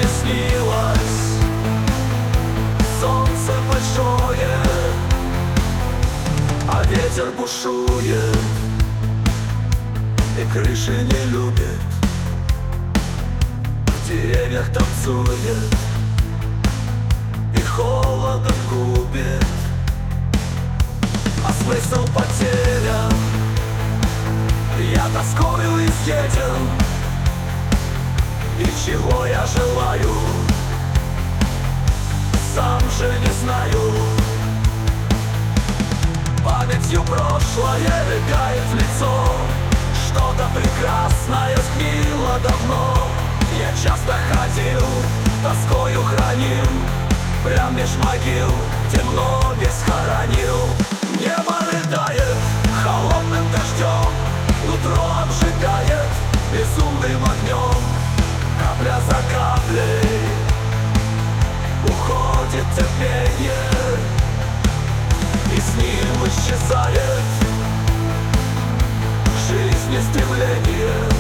мне снилось солнце большое, а ветер бушует и крыши не любит, в деревьях танцует и холодом губит. А смысл потерян, я тоскою изъеден, и чего я желаю, сам же не знаю. Памятью прошлое рыгает в лицо, что-то прекрасное сгнило давно. Я часто ходил, тоскою хранил, прям меж могил темно весь хоронил. Небо рыдает холодным дождем, нутро обжигает безумным огнем. Капля за каплей уходит терпение, и с ним исчезает в жизни стремление.